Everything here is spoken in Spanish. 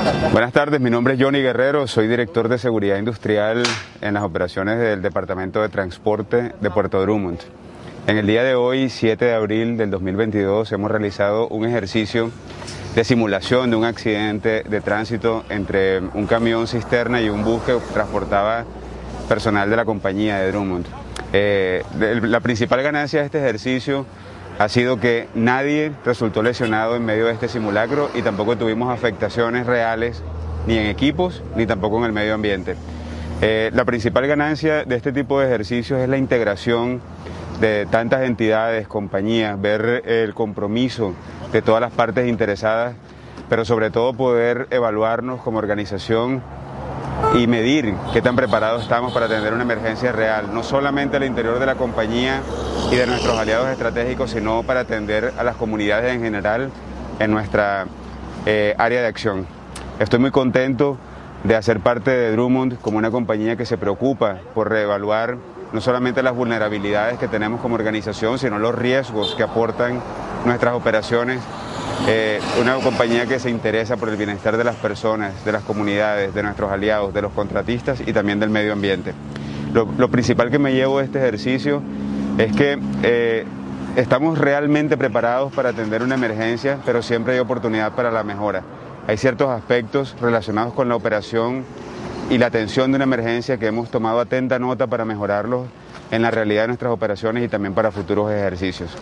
Buenas tardes, mi nombre es Johnny Guerrero, soy director de seguridad industrial en las operaciones del Departamento de Transporte de Puerto Drummond. En el día de hoy, 7 de abril del 2022, hemos realizado un ejercicio de simulación de un accidente de tránsito entre un camión cisterna y un bus que transportaba personal de la compañía de Drummond. La principal ganancia de este ejercicio ha sido que nadie resultó lesionado en medio de este simulacro y tampoco tuvimos afectaciones reales ni en equipos ni tampoco en el medio ambiente. La principal ganancia de este tipo de ejercicios es la integración de tantas entidades, compañías, ver el compromiso de todas las partes interesadas, pero sobre todo poder evaluarnos como organización y medir qué tan preparados estamos para atender una emergencia real, no solamente al interior de la compañía y de nuestros aliados estratégicos, sino para atender a las comunidades en general en nuestra área de acción. Estoy muy contento de hacer parte de Drummond como una compañía que se preocupa por reevaluar no solamente las vulnerabilidades que tenemos como organización, sino los riesgos que aportan nuestras operaciones. Una compañía que se interesa por el bienestar de las personas, de las comunidades, de nuestros aliados, de los contratistas y también del medio ambiente. Lo principal que me llevo de este ejercicio es que estamos realmente preparados para atender una emergencia, pero siempre hay oportunidad para la mejora. Hay ciertos aspectos relacionados con la operación y la atención de una emergencia que hemos tomado atenta nota para mejorarlos en la realidad de nuestras operaciones y también para futuros ejercicios.